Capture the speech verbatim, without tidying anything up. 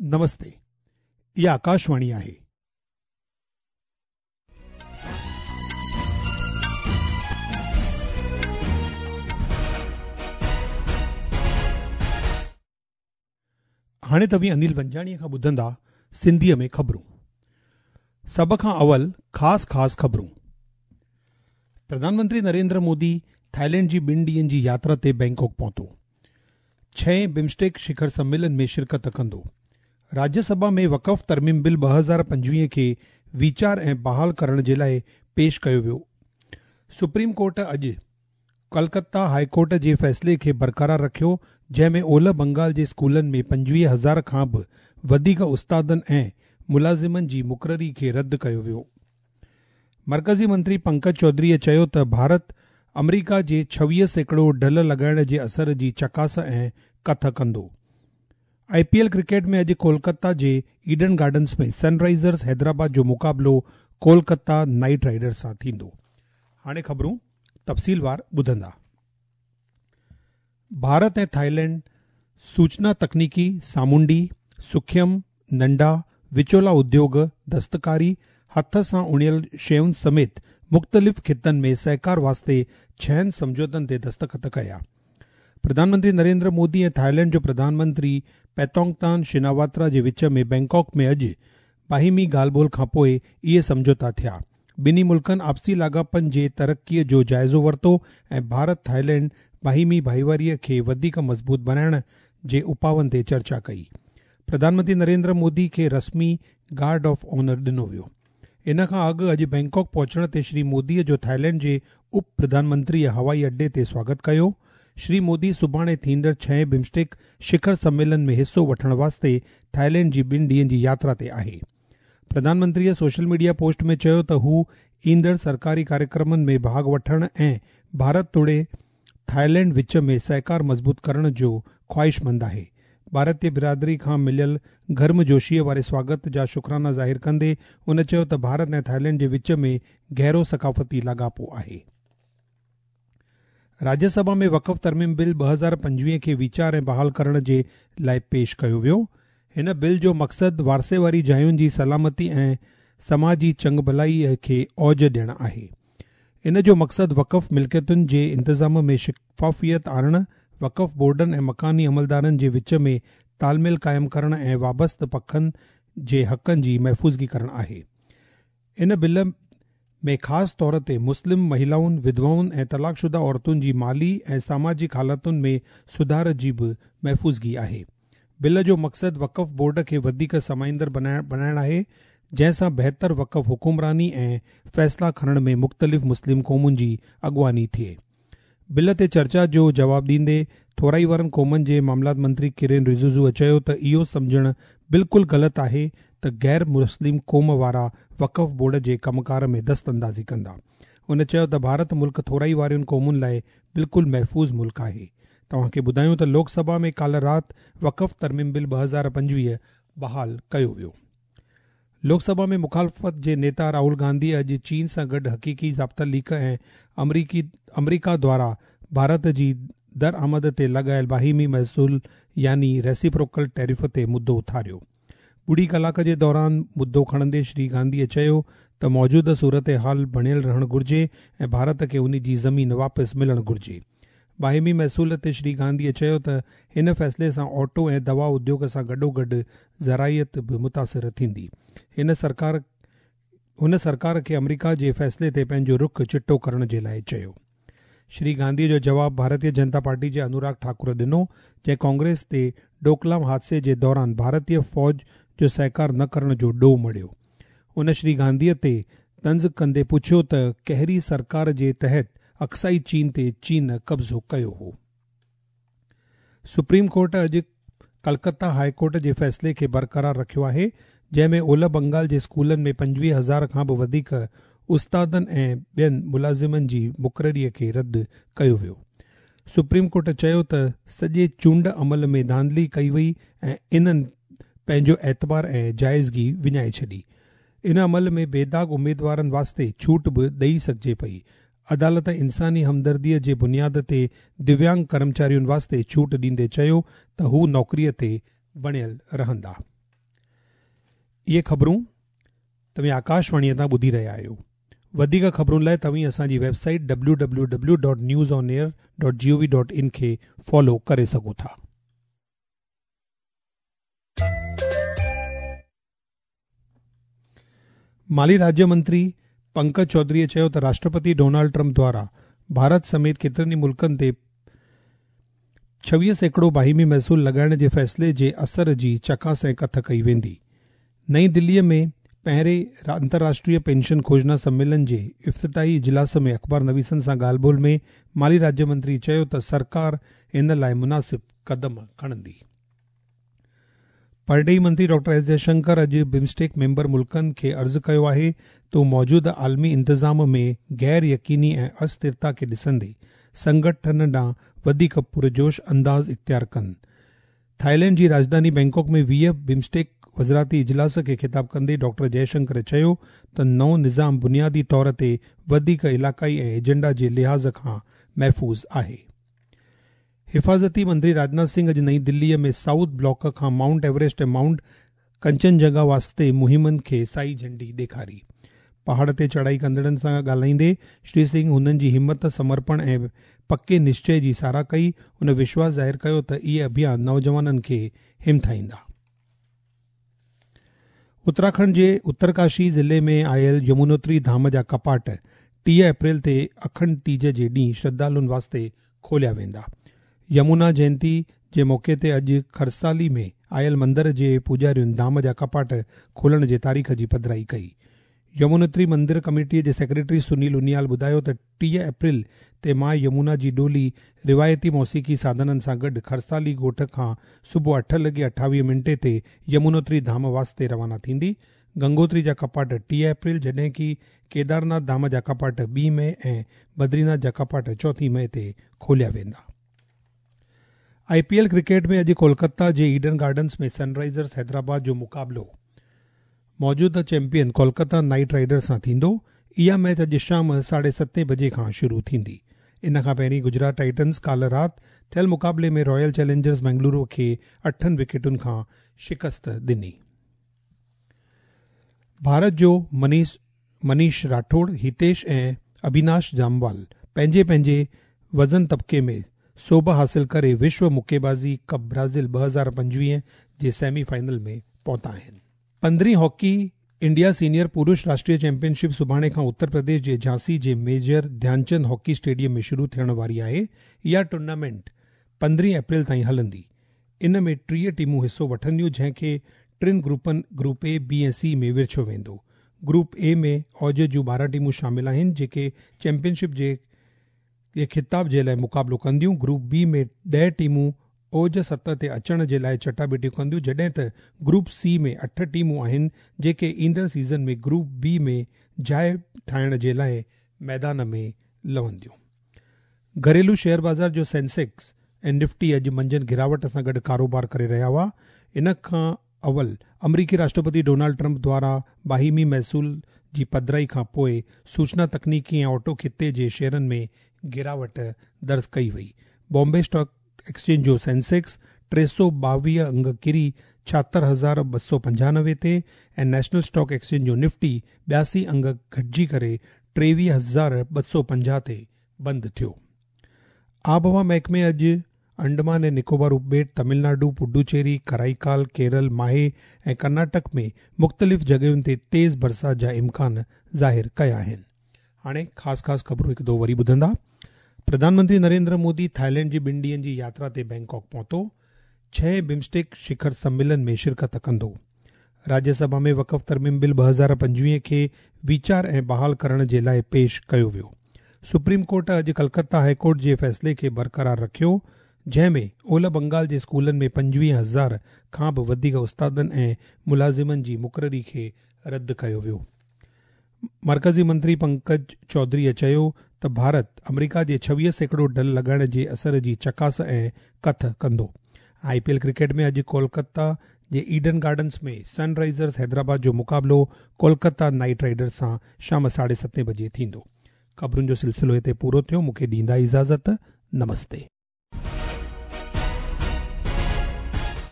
नमस्ते, ये आकाशवाणी आहे। हाणे तव्हीं अनिल वंजाणीअ खां ॿुधंदा सिंधीअ में ख़बरूं। सभ खां अवल ख़ासि ख़ासि ख़बरूं। प्रधानमंत्री नरेंद्र मोदी थाईलैंड जी ॿिनि ॾींहनि जी यात्रा ते बैंकॉक पहुतो। छहें बिम्स्टेक शिखर सम्मेलन में शिरकत कंदो। राज्यसभा में वक़फ़ तरमीम बिल ॿ हज़ार पंजवीह खे वीचार ऐं बहाल करण जे लाइ पेश कयो वियो। सुप्रीम कोर्ट अॼु कलकत्ता हाईकोर्ट जे फ़ैसिले खे बरक़रार रखियो, जंहिं में ओलह बंगाल जे स्कूलनि में पंजवीह हज़ार खां बि वधीक उस्तादनि ऐं मुलाज़िमनि जी मुक़ररी खे रद्द कयो वियो। मर्कज़ी मंत्री पंकज चौधरीअ चयो त भारत अमरीका जे छवीह सैकड़ो ढल लॻाइण जे असर जी चकास ऐं कथ कंदो। आईपीएल क्रिकेट में अॼु कोलकाता जे ईडन गार्डन्स में सनराइज़र्स हैदराबाद जो मुक़ाबिलो कोलकाता नाइट राइडर्स सां थींदो। हाणे ख़बरूं तफ़सीलवार ॿुधंदा। भारत ऐं थाईलैंड सूचना तकनीकी, सामूंडी, सुखियम, नंढा, विचोला उद्योग, दस्तकारी, हथ सां उणियल शयुनि समेत मुख़्तलिफ़ खितनि में सहकार वास्ते छहनि समझौतनि ते दस्तख़त कया। प्रधानमंत्री नरेंद्र मोदी ऐं थाईलैंड जो प्रधानमंत्री पैतोंगतान शिनावात्रा जे विच में बैंकॉक में अॼु बाहिमी ॻाल्हि ॿोल खां पोइ इहे समझौता थिया। ॿिन्ही मुल्कनि आपसी लाॻापनि जे तरक़ीअ जो जाइज़ो वरितो ऐं भारत थाईलैंड बाहिमी भाईवारीअ खे वधीक मज़बूत बनाइण जे उपावनि ते चर्चा कई। प्रधानमंत्री नरेंद्र मोदी खे रस्मी गार्ड ऑफ ऑनर ॾिनो वियो। इन खां अॻु अॼु बैंकॉक पहुचण ते श्री मोदीअ जो थाईलैंड जे उप प्रधानमंत्रीअ हवाई अड्डे ते स्वागत कयो। श्री मोदी सुभाणे थींदड़ छहें बिम्स्टेक शिखर सम्मेलन में हिस्सो वठण वास्ते थाईलैंड जी ॿिनि ॾींहनि जी यात्रा ते आहे। प्रधानमंत्रीअ सोशल मीडिया पोस्ट में चयो त हू ईंदड़ सरकारी कार्यक्रमनि में भाग वठण ऐं भारत तोड़े थाईलैंड विच में सहकार मज़बूत करण जो ख़्वाहिशमंद आहे। भारतीय बिरादरी खां मिलियल गर्मजोशीअ वारे स्वागत जा शुक्राना ज़ाहिर कंदे उन चयो त भारत ऐं थाईलैंड जे विच में गहरो सकाफ़ती लाॻापो आहे। राज्यसभा में वक़फ़ तरमीम बिल ॿ हज़ार पंजवीह खे वीचार ऐं बहाल करण जे लाइ पेश कयो वियो। हिन बिल जो मक़सदु वारसे वारी जायुनि जी सलामती ऐं समाजी चंग भलाईअ खे औज ॾियणु आहे। इन जो मक़सदु वक़फ़ मिल्कियतुनि जे इंतज़ाम में शिफ़ाफ़ियत आणणु, वक़फ़ बोर्डनि ऐं मकानी अमलदारनि जे विच में तालमेल क़ाइमु करणु ऐं वाबस्त पखनि जे हक़नि जी महफ़ूज़गी करणु आहे। इन बिल में ख़ासि तौर ते मुस्लिम महिलाउनि, विधवाउनि ऐं तलाकशुदा औरतुनि जी माली ऐं सामाजिक हालातुनि में सुधार जी बि महफ़ूज़गी आहे। बिल जो मक़सदु वक़फ़ बोर्ड खे वधीक समाईंदड़ बनाइणु आहे, जंहिंसां बहितर वक़फ़ हुकुमरानी ऐं फ़ैसिला खणण में मुख़्तलिफ़ मुस्लिम क़ौमुनि जी अॻुवानी थिए। बिल ते चर्चा जो जवाबु ॾींदे थोराई वारनि क़ौमुनि जे मामलात मंत्री किरेन रिजिजूअ चयो त इहो सम्झणु बिल्कुलु ग़लति आहे त गैर मुस्लिम क़ौम वारा वक़फ़ बोर्ड जे कमकार में दस्तअंदाज़ी कंदा। उन चयो त भारत मुल्क थोराई वारियुनि क़ौमुनि लाइ बिल्कुलु महफ़ूज़ मुल्क आहे। तव्हांखे ॿुधायूं त लोकसभा में काल्ह राति वक़फ़ तरमीम बिल ॿ हज़ार पंजवीह बहाल कयो वियो। लोकसभा में मुखालफ़त जे नेता राहुल गांधी अॼु चीन सां गॾु हक़ीक़ी ज़ाब्ता लीक ऐं अमरीकी अमरीका द्वारा भारत जी दरआमद ते लॻायल बाहिमी महसूल यानी रेसिप्रोकल टैरिफ ते मुद्दो उथारियो। ॿुड़ी कलाक जे दौरान मुद्दो खणंदे श्री गांधीअ चयो त मौजूदा सूरत हाल बणियल रहणु घुर्जे ऐं भारत खे उन जी ज़मीन वापसि मिलणु घुर्जे। बाहिमी महसूल ते श्री गांधीअ चयो त हिन फ़ैसिले सां ऑटो ऐं दवा उद्योग सां गॾोगॾु ज़राइत बि मुतासिर थींदी। हिन सरकार हुन सरकार खे अमरीका जे फ़ैसिले ते पंहिंजो रुख चिटो करण जे लाइ चयो। श्री गांधीअ जो जवाबु भारतीय जनता पार्टी जे अनुराग ठाकुर ॾिनो, जंहिं कांग्रेस ते डोकलाम हादसे जे दौरान भारतीय फ़ौज जो सहकार न करण जो ॾोह मढ़ियो। उन श्री गांधीअ ते तंज़ कंदे पुछियो त कहिड़ी सरकार जे तहत अक्साई चीन ते चीन कब्ज़ो कयो हो। सुप्रीम कोर्ट अॼु कलकत्ता हाईकोर्ट जे फ़ैसिले खे बरक़रार रखियो आहे, जंहिं में ओलह बंगाल जे स्कूलनि में पंजवीह हज़ार खां बि वधीक उस्तादनि ऐं ॿियनि मुलाज़िमनि जी मुक़ररीअ खे रद्द कयो वियो। सुप्रीम कोर्ट चयो त सॼे चूंड अमल में धांधली कई वई ऐं इन्हनि पंहिंजो एतबार ऐं जाइज़गी विञाए छॾी। इन अमल में बेदाग उम्मीदवारनि वास्ते छूट बि ॾेई सघिजे पई। अदालत इंसानी हमदर्दीअ जे बुनियाद ते दिव्यांग कर्मचारियुनि वास्ते छूट ॾींदे चयो त हू नौकरीअ ते बणियल रहंदा। इहे ख़बरूं तव्हां आकाशवाणीअ तां ॿुधी रहिया आहियो। वधीक ख़बरुनि लाइ तव्हां असांजी website W W W dot news on air dot G O V dot in खे फॉलो करे सघो था। माली राज्य मंत्री पंकज चौधरीअ चयो त राष्ट्रपति डोनाल्ड ट्रंप द्वारा भारत समेत केतिरनि ई मुल्कनि ते छवीह सैकड़ो बाहिमी महसूल लॻाइण जे फ़ैसिले जे असर जी चकास ऐं कथ कई वेंदी। नई दिल्लीअ में पहिरें अंतर्राष्ट्रीय पेंशन खोजना सम्मेलन जे इफ़्तिताही इजलास में अख़बारनवीसनि सां ॻाल्हि ॿोल में माली राज्य मंत्री चयो त सरकार इन लाइ मुनासिब क़दम खणंदी। परडे॒ही मंत्री डॉक्टर एस जयशंकर अॼु बिम्स्टेक मेंबर मुल्कनि खे अर्ज़ु कयो आहे त मौजूदा आलमी इंतज़ाम में गैर यकीनी ऐं अस्थिरता खे ॾिसंदे संगठन ॾांहुं वधीक पुरजोश अंदाज़ इख़्तियार कनि। थाईलैंड जी राजधानी बैंकॉक में वीह बिम्स्टेक वज़राती इजलास खे ख़िताब कंदे डॉक्टर जयशंकर चयो त नओं निज़ाम बुनियादी तौर ते वधीक इलाक़ाई ऐं एजेंडा जे लिहाज़ खां महफ़ूज़ आहे। हिफ़ाज़ती मंत्री राजनाथ सिंह अॼु नई दिल्लीअ में साउथ ब्लॉक खां माउंट एवरेस्ट ऐं माउंट कंचनजंगा वास्ते मुहिमनि खे साई झंडी ॾेखारी। पहाड़ ते चढ़ाई कंदड़नि सां ॻाल्हाईंदे श्री सिंह हुननि जी हिमत, समर्पण ऐं पके निश्चय जी साराह कई। उन विश्वास ज़ाहिर कयो त इहे अभियान नौजवाननि खे हिमथाईंदा। उत्तराखंड जे उत्तरकाशी ज़िले में आयल यमुनोत्री धाम जा कपाट टीह अप्रैल ते अखंड तीज जे ॾींहुं श्रद्धालुअनि वास्ते खोलिया वेंदा। यमुना जयंती जे मौक़े ते अॼु खरसाली में आयल मंदर जे पुजारियुनि धाम जा कपाट खोलण जे तारीख़ जी पधिराई कई। यमुनोत्री मंदिर कमेटीअ जे सेक्रेटरी सुनील उनियाल ॿुधायो त टीह अप्रैल ते मां यमुना जी डोली रिवायती मौसीक़ी साधननि सां गॾु खरसाली ॻोठ खां सुबुह अठ लॻे अठावीह मिंटे ते यमुनोत्री धाम वास्ते रवाना थींदी। गंगोत्री जा कपाट टीह अप्रैल जॾहिं की केदारनाथ धाम जा कपाट ॿी मई ऐं बद्रीनाथ जा कपाट चौथी मई ते खोलिया वेंदा। आईपीएल क्रिकेट में अॼु कोलकाता जे ईडन गार्डन्स में सनराइज़र्स हैदराबाद जो मुक़ाबिलो मौजूदा चैंपियन कोलकाता नाइट राइडर्स सां थींदो। इहा मैच अॼु शाम साढे सतें बजे खां शुरू थींदी। इन खां पहिरीं गुजरात टाइटन्स काल्ह राति थियल मुक़ाबले में रॉयल चैलेंजर्स बेंगलुरु खे अठनि विकेटुनि खां शिकस्त ॾिनी। भारत जो मनीष मनीष राठौड़, हितेश ऐं अविनाश जामवाल पंहिंजे पंहिंजे वज़न तबके में सोभ हासिल करे विश्व मुक्केबाज़ी कप ब्राज़ील ॿ हज़ार पंजवीह जे सेमीफाइनल में पहुता आहिनि। पंद्रहीं हॉकी इंडिया सीनियर पुरुष राष्ट्रीय चैंपियनशिप सुभाणे खां उत्तर प्रदेश जे झांसी जे मेजर ध्यानचंद हॉकी स्टेडियम में शुरू थियण वारी आहे। इहा टूर्नामेंट पंद्रहीं अप्रैल ताईं हलंदी। इन में टीह टीमूं हिसो वठंदियूं, जंहिंखे टिनि ग्रुपनि ग्रुप ए, बी ऐं सी में विरछो वेंदो। ग्रुप ए में औज जूं ॿारहं टीमूं शामिल आहिनि जेके चैंपियनशिप जे ख़िताब जे लाइ मुक़ाबिलो कंदियूं। ग्रुप बी में ॾह टीमूं ओज सत ते अचण जे लाइ चटाभेटियूं कंदियूं, जॾहिं त ग्रुप सी में अठ टीमूं आहिनि जेके ईंदड़ सीज़न में ग्रुप बी में जाइ ठाहिण जे लाइ मैदान में लहंदियूं। घरेलू शेयर बाज़ार जो सेंसेक्स ऐं निफ्टी अॼु मंझंदि गिरावट सां गॾु कारोबार करे रहिया हुआ। इन खां अवल अमरीकी राष्ट्रपति डोनाल्ड ट्रंप द्वारा बाहिमी महसूल जी पधिराई खां पोइ सूचना तकनीकी ऐं ऑटो खिते जे शेयरनि में गिरावट दर्ज कई वई। बॉम्बे स्टॉक एक्सचेंज जो सेंसेक्स टे सौ ॿावीह अंग किरी छाहतरि हज़ार ॿ सौ पंजानवे ते ऐं नेशनल स्टॉक एक्सचेंज जो निफ्टी ॿियासी अंग घटिजी करे टेवीह हज़ार ॿ सौ पंजाह ते बंदि थियो। आबहवा महकमे अॼु अंडमान ऐं निकोबार उपॿेट, तमिलनाडु, पुडुचेरी, कराईकाल, केरल, माहे ऐं कर्नाटक में मुख़्तलिफ़ जॻहियुनि ते तेज़ बरसात जा इम्कान ज़ाहिर कया आहिनि। हाणे ख़ासि ख़ासि ख़बरूं हिकु दो वरी ॿुधंदा। प्रधानमंत्री नरेंद्र मोदी थाईलैंड जी ॿिनि ॾींहंनि जी यात्रा ते बैंकॉक पहुतो। छह बिम्स्टेक शिखर सम्मेलन में शिरकत कंदो। राज्यसभा में वक़फ़ तरमीम बिल ॿ हज़ार पंजवीह खे वीचार ऐं बहाल करण जे लाइ पेश कयो वियो। सुप्रीम कोर्ट अॼु कलकत्ता हाईकोर्ट जे फ़ैसिले खे बरक़रार रखियो, जंहिं में ओलह बंगाल जे स्कूलनि में पंजवीह हज़ार खां बि वधीक उस्तादनि ऐं मुलाज़िमनि जी मुक़ररी खे रद्द कयो वियो। मरकज़ी मंत्री पंकज चौधरीअ चयो त भारत अमरीका जे छवीह सैकड़ो डल लॻाइण जे असर जी चकास ऐं कथ कंदो। आईपीएल क्रिकेट में अॼु कोलकाता जे ईडन गार्डन्स में सनराइज़र्स हैदराबाद जो मुक़ाबिलो कोलकाता नाइट राइडर्स सां शाम साढे सतें बजे थींदो। ख़बरुनि जो सिलसिलो हिते पूरो थियो। मूंखे ॾींदा इजाज़त। नमस्ते।